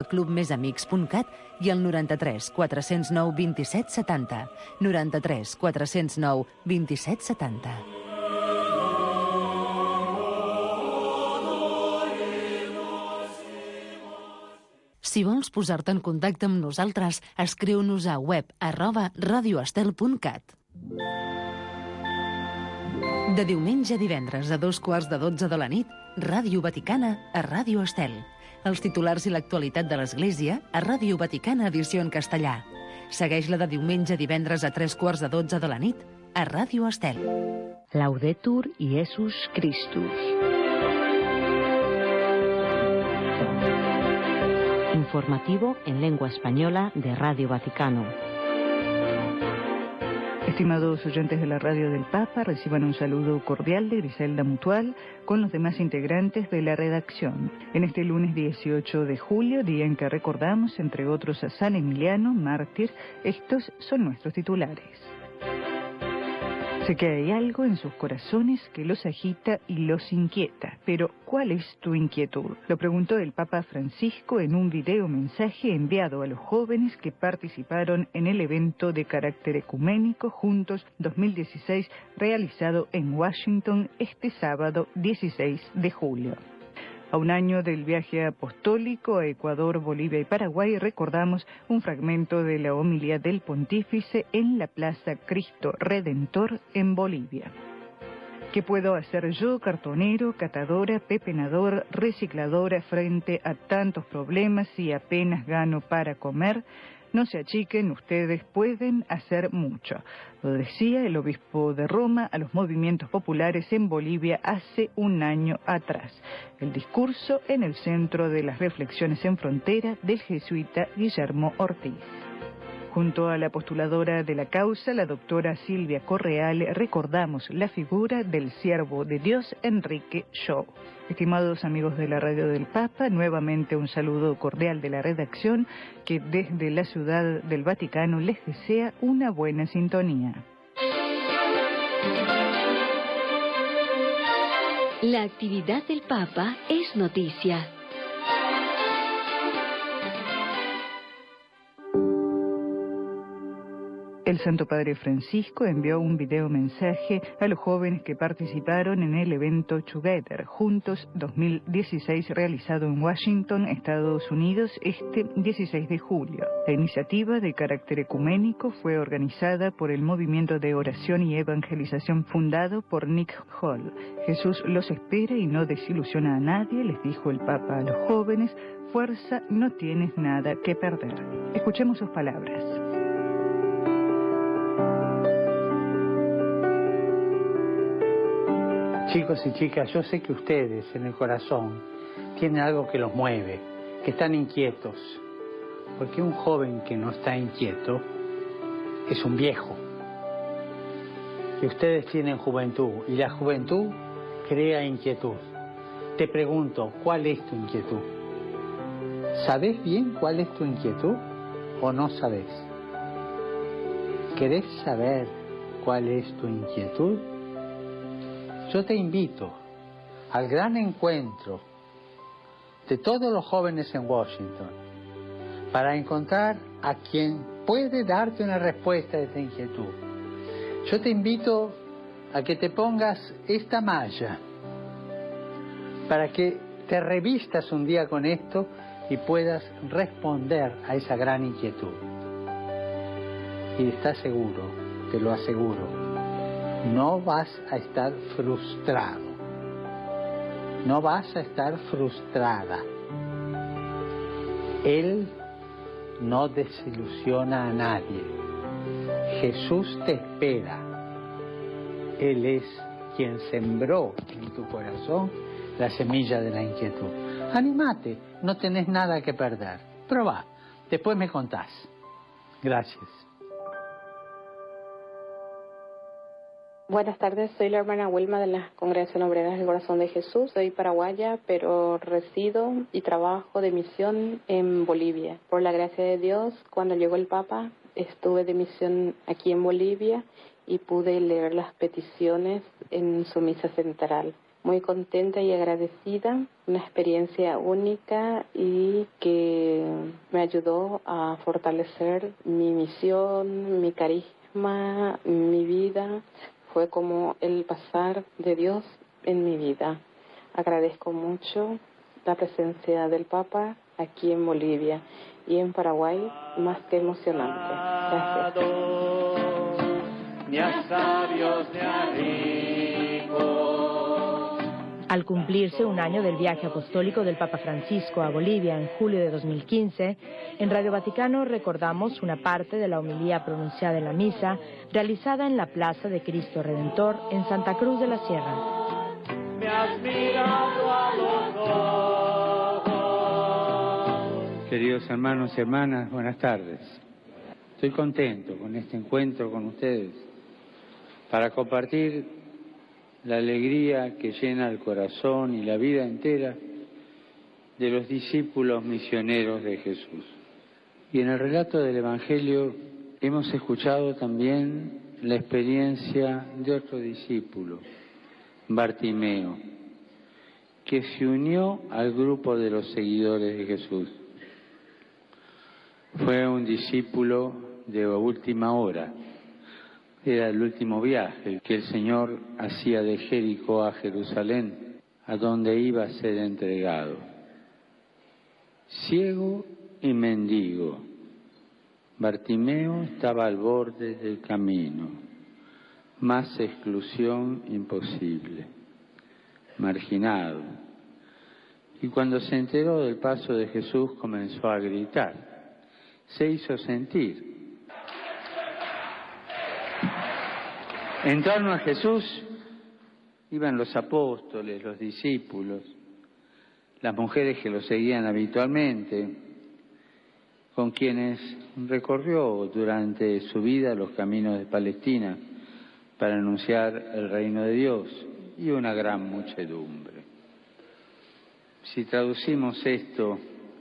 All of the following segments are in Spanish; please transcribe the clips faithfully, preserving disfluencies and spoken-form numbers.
clubmesamics punt cat i al noranta-tres quatre cents nou vint-i-set setanta. noranta-tres quatre cents nou vint-i-set setanta. Si vols posar-te en contacte amb nosaltres, escriu-nos a web arroba radioestel punt cat. De diumenge a divendres a dos quarts de dotze de la nit, Ràdio Vaticana a Ràdio Estel. Els titulars i l'actualitat de l'Església a Ràdio Vaticana edició en castellà. Segueix-la de diumenge a divendres a tres quarts de dotze de la nit a Ràdio Estel. Laudetur Iesus Christus. Informativo en lengua española de Radio Vaticano. Estimados oyentes de la Radio del Papa, reciban un saludo cordial de Griselda Mutual con los demás integrantes de la redacción. En este lunes dieciocho de julio, día en que recordamos, entre otros, a San Emiliano, mártir, estos son nuestros titulares. Sé que hay algo en sus corazones que los agita y los inquieta, pero ¿cuál es tu inquietud? Lo preguntó el Papa Francisco en un video mensaje enviado a los jóvenes que participaron en el evento de carácter ecuménico Juntos dos mil dieciséis realizado en Washington este sábado dieciséis de julio. A un año del viaje apostólico a Ecuador, Bolivia y Paraguay, recordamos un fragmento de la homilía del pontífice en la Plaza Cristo Redentor en Bolivia. ¿Qué puedo hacer yo, cartonero, catadora, pepenador, recicladora, frente a tantos problemas y apenas gano para comer? No se achiquen, ustedes pueden hacer mucho. Lo decía el obispo de Roma a los movimientos populares en Bolivia hace un año atrás. El discurso en el centro de las reflexiones en frontera del jesuita Guillermo Ortiz. Junto a la postuladora de la causa, la doctora Silvia Correal, recordamos la figura del siervo de Dios Enrique Shaw. Estimados amigos de la Radio del Papa, nuevamente un saludo cordial de la redacción que desde la Ciudad del Vaticano les desea una buena sintonía. La actividad del Papa es noticia. El Santo Padre Francisco envió un video mensaje a los jóvenes que participaron en el evento Together, Juntos dos mil dieciséis, realizado en Washington, Estados Unidos, este dieciséis de julio. La iniciativa de carácter ecuménico fue organizada por el Movimiento de Oración y Evangelización fundado por Nick Hall. Jesús los espera y no desilusiona a nadie, les dijo el Papa a los jóvenes. Fuerza, no tienes nada que perder. Escuchemos sus palabras. Chicos y chicas, yo sé que ustedes en el corazón tienen algo que los mueve, que están inquietos, porque un joven que no está inquieto es un viejo. Y ustedes tienen juventud, y la juventud crea inquietud. Te pregunto, ¿cuál es tu inquietud? ¿Sabés bien cuál es tu inquietud o no sabés? ¿Querés saber cuál es tu inquietud? Yo te invito al gran encuentro de todos los jóvenes en Washington para encontrar a quien puede darte una respuesta a esta inquietud. Yo te invito a que te pongas esta malla para que te revistas un día con esto y puedas responder a esa gran inquietud. Y estás seguro, te lo aseguro, no vas a estar frustrado, no vas a estar frustrada. Él no desilusiona a nadie. Jesús te espera. Él es quien sembró en tu corazón la semilla de la inquietud. Anímate, no tenés nada que perder. Probá, después me contás. Gracias. Buenas tardes, soy la hermana Wilma de la Congregación Obrera del Corazón de Jesús. Soy paraguaya, pero resido y trabajo de misión en Bolivia. Por la gracia de Dios, cuando llegó el Papa, estuve de misión aquí en Bolivia y pude leer las peticiones en su misa central. muy contenta y agradecida, una experiencia única y que me ayudó a fortalecer mi misión, mi carisma, mi vida. Fue como el pasar de Dios en mi vida. Agradezco mucho la presencia del Papa aquí en Bolivia y en Paraguay, más que emocionante. Gracias. Al cumplirse un año del viaje apostólico del Papa Francisco a Bolivia en julio de dos mil quince, en Radio Vaticano recordamos una parte de la homilía pronunciada en la misa realizada en la Plaza de Cristo Redentor en Santa Cruz de la Sierra. Me has mirado a los ojos. Queridos hermanos y hermanas, buenas tardes. Estoy contento con este encuentro con ustedes para compartir la alegría que llena el corazón y la vida entera de los discípulos misioneros de Jesús. Y en el relato del Evangelio hemos escuchado también la experiencia de otro discípulo, Bartimeo, que se unió al grupo de los seguidores de Jesús. Fue un discípulo de última hora. Era el último viaje que el Señor hacía de Jericó a Jerusalén, a donde iba a ser entregado. Ciego y mendigo, Bartimeo estaba al borde del camino. Más exclusión imposible, marginado. Y cuando se enteró del paso de Jesús comenzó a gritar, se hizo sentir. En torno a Jesús iban los apóstoles, los discípulos, las mujeres que lo seguían habitualmente, con quienes recorrió durante su vida los caminos de Palestina para anunciar el reino de Dios, y una gran muchedumbre. Si traducimos esto,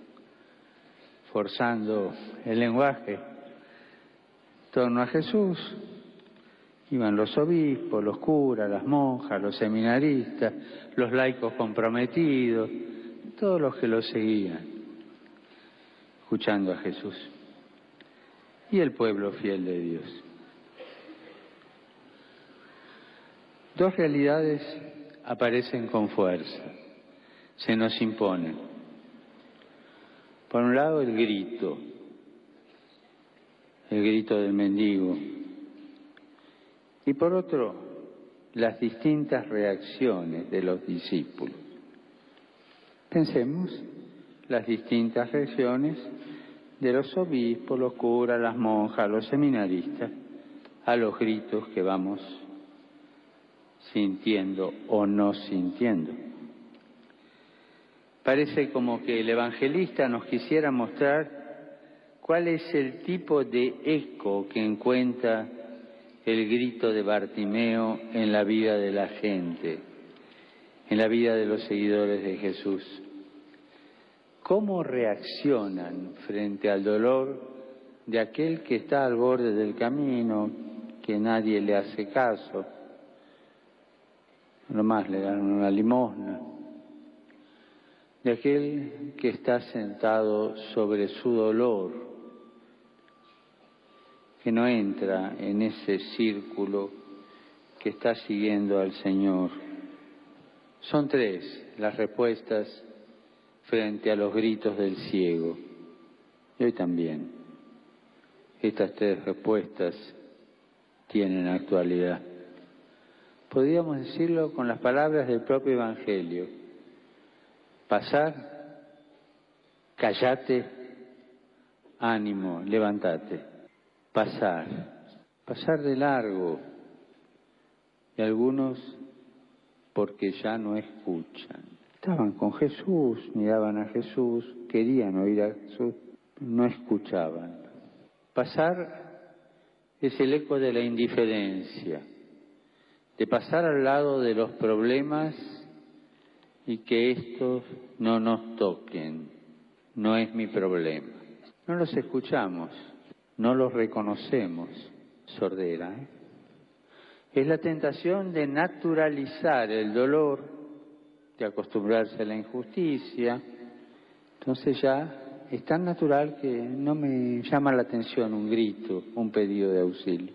forzando el lenguaje, en torno a Jesús iban los obispos, los curas, las monjas, los seminaristas, los laicos comprometidos, todos los que lo seguían, escuchando a Jesús, y el pueblo fiel de Dios. Dos realidades aparecen con fuerza, se nos imponen. Por un lado, el grito, el grito del mendigo, y por otro, las distintas reacciones de los discípulos. Pensemos las distintas reacciones de los obispos, los curas, las monjas, los seminaristas, a los gritos que vamos sintiendo o no sintiendo. Parece como que el evangelista nos quisiera mostrar cuál es el tipo de eco que encuentra el grito de Bartimeo en la vida de la gente, en la vida de los seguidores de Jesús. ¿Cómo reaccionan frente al dolor de aquel que está al borde del camino, que nadie le hace caso? Nomás le dan una limosna. De aquel que está sentado sobre su dolor, que no entra en ese círculo que está siguiendo al Señor. Son tres las respuestas frente a los gritos del ciego. Y hoy también estas tres respuestas tienen actualidad. Podríamos decirlo con las palabras del propio Evangelio: pasar, cállate, ánimo, levántate. Pasar, pasar de largo, y algunos porque ya no escuchan. Estaban con Jesús, miraban a Jesús, querían oír a Jesús, no escuchaban. Pasar es el eco de la indiferencia, de pasar al lado de los problemas y que estos no nos toquen, no es mi problema. No los escuchamos. No los reconocemos, sordera. ¿eh? Es la tentación de naturalizar el dolor de acostumbrarse a la injusticia. Entonces ya es tan natural que no me llama la atención un grito, un pedido de auxilio.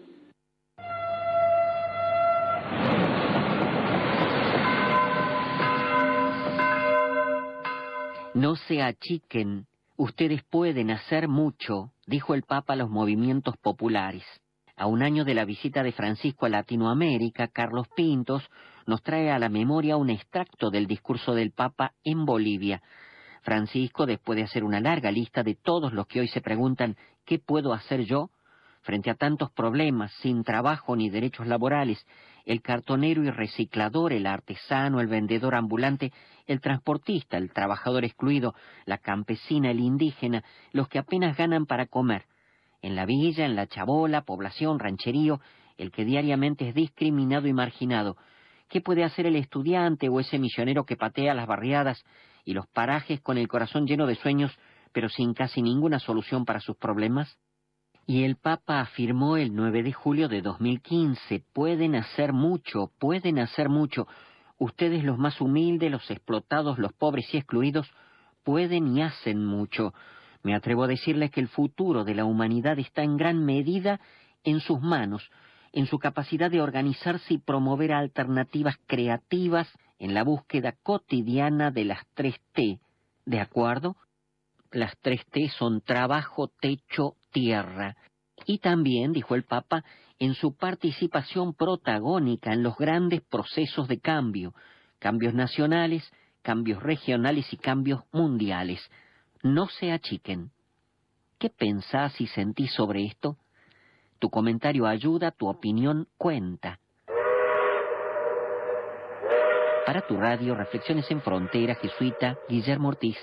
No se achiquen, ustedes pueden hacer mucho, dijo el Papa a los movimientos populares. A un año de la visita de Francisco a Latinoamérica, Carlos Pintos nos trae a la memoria un extracto del discurso del Papa en Bolivia. Francisco, después de hacer una larga lista de todos los que hoy se preguntan ¿qué puedo hacer yo? Frente a tantos problemas, sin trabajo ni derechos laborales, el cartonero y reciclador, el artesano, el vendedor ambulante, el transportista, el trabajador excluido, la campesina, el indígena, los que apenas ganan para comer. En la villa, en la chabola, población, rancherío, el que diariamente es discriminado y marginado. ¿Qué puede hacer el estudiante o ese misionero que patea las barriadas y los parajes con el corazón lleno de sueños, pero sin casi ninguna solución para sus problemas? Y el Papa afirmó el nueve de julio de dos mil quince, pueden hacer mucho, pueden hacer mucho. Ustedes los más humildes, los explotados, los pobres y excluidos, pueden y hacen mucho. Me atrevo a decirles que el futuro de la humanidad está en gran medida en sus manos, en su capacidad de organizarse y promover alternativas creativas en la búsqueda cotidiana de las tres T. ¿De acuerdo? Las tres T son trabajo, techo, tierra. Y también, dijo el Papa, en su participación protagónica en los grandes procesos de cambio, cambios nacionales, cambios regionales y cambios mundiales. No se achiquen. ¿Qué pensás y sentís sobre esto? Tu comentario ayuda, tu opinión cuenta. Para tu radio, Reflexiones en Frontera, jesuita Guillermo Ortiz.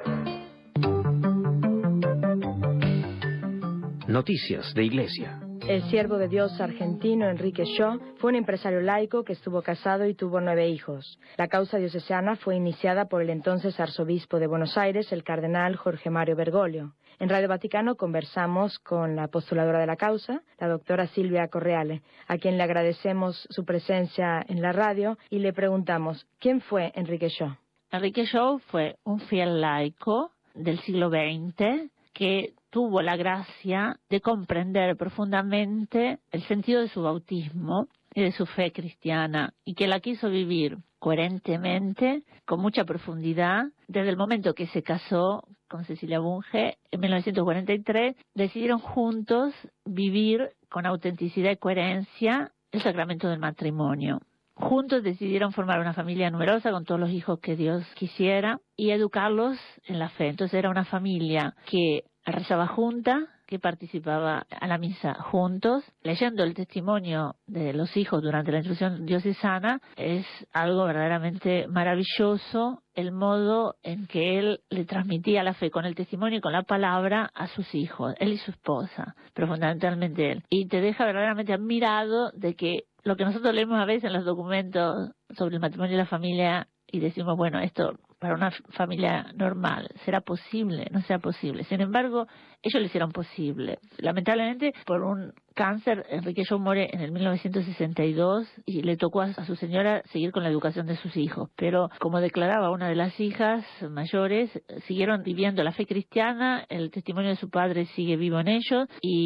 Noticias de Iglesia. El siervo de Dios argentino Enrique Shaw fue un empresario laico que estuvo casado y tuvo nueve hijos. La causa diocesana fue iniciada por el entonces arzobispo de Buenos Aires, el cardenal Jorge Mario Bergoglio. En Radio Vaticano conversamos con la postuladora de la causa, la doctora Silvia Correale, a quien le agradecemos su presencia en la radio y le preguntamos, ¿quién fue Enrique Shaw? Enrique Shaw fue un fiel laico del siglo veinte que tuvo la gracia de comprender profundamente el sentido de su bautismo y de su fe cristiana, y que la quiso vivir coherentemente, con mucha profundidad. Desde el momento que se casó con Cecilia Bunge en mil novecientos cuarenta y tres, decidieron juntos vivir con autenticidad y coherencia el sacramento del matrimonio. Juntos decidieron formar una familia numerosa con todos los hijos que Dios quisiera y educarlos en la fe. Entonces era una familia que rezaba junta, que participaba a la misa juntos. Leyendo el testimonio de los hijos durante la instrucción diocesana, es algo verdaderamente maravilloso el modo en que él le transmitía la fe con el testimonio y con la palabra a sus hijos, él y su esposa, pero fundamentalmente él. Y te deja verdaderamente admirado de que lo que nosotros leemos a veces en los documentos sobre el matrimonio y la familia y decimos, bueno, esto para una familia normal, ¿será posible? No será posible. Sin embargo, ellos lo hicieron posible. Lamentablemente, por un cáncer, Enrique Shaw muere en el mil novecientos sesenta y dos y le tocó a su señora seguir con la educación de sus hijos. Pero, como declaraba una de las hijas mayores, siguieron viviendo la fe cristiana, el testimonio de su padre sigue vivo en ellos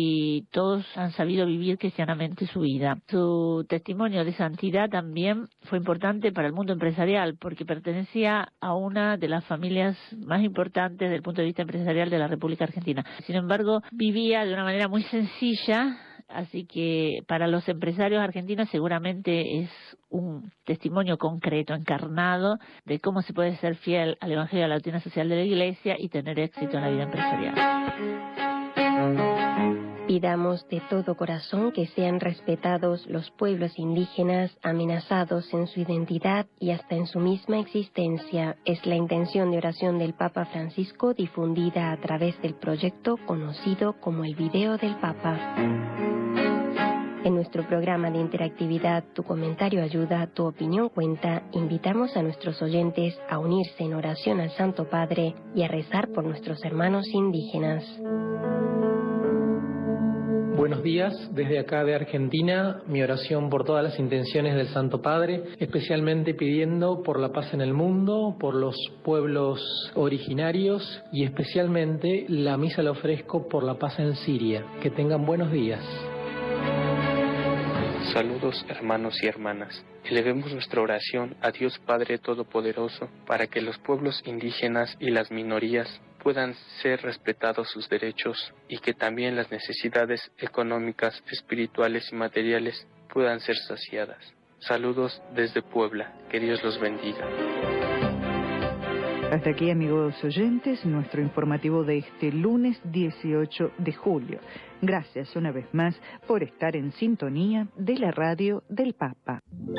y todos han sabido vivir cristianamente su vida. Su testimonio de santidad también fue importante para el mundo empresarial porque pertenecía a una de las familias más importantes desde el punto de vista empresarial de la República Argentina. Sin embargo, vivía de una manera muy sencilla. Así que para los empresarios argentinos seguramente es un testimonio concreto, encarnado, de cómo se puede ser fiel al Evangelio de la doctrina social de la Iglesia y tener éxito en la vida empresarial. Pidamos de todo corazón que sean respetados los pueblos indígenas amenazados en su identidad y hasta en su misma existencia. Es la intención de oración del Papa Francisco difundida a través del proyecto conocido como el Video del Papa. En nuestro programa de interactividad Tu comentario ayuda, tu opinión cuenta, invitamos a nuestros oyentes a unirse en oración al Santo Padre y a rezar por nuestros hermanos indígenas. Buenos días, desde acá de Argentina, mi oración por todas las intenciones del Santo Padre, especialmente pidiendo por la paz en el mundo, por los pueblos originarios y especialmente la misa la ofrezco por la paz en Siria. Que tengan buenos días. Saludos hermanos y hermanas. Elevemos nuestra oración a Dios Padre Todopoderoso para que los pueblos indígenas y las minorías puedan ser respetados sus derechos y que también las necesidades económicas, espirituales y materiales puedan ser saciadas. Saludos desde Puebla. Que Dios los bendiga. Hasta aquí, amigos oyentes, nuestro informativo de este lunes dieciocho de julio. Gracias una vez más por estar en sintonía de la ràdio del Papa.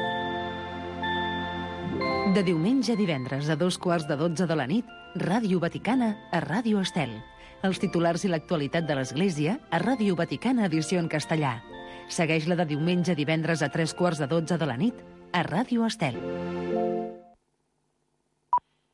De diumenge a divendres a dos quarts de dotze de la nit, Ràdio Vaticana a Ràdio Estel. Els titulars i l'actualitat de l'Església a Ràdio Vaticana edició en castellà. Segueix-la de diumenge a divendres a tres quarts de dotze de la nit a Ràdio Estel.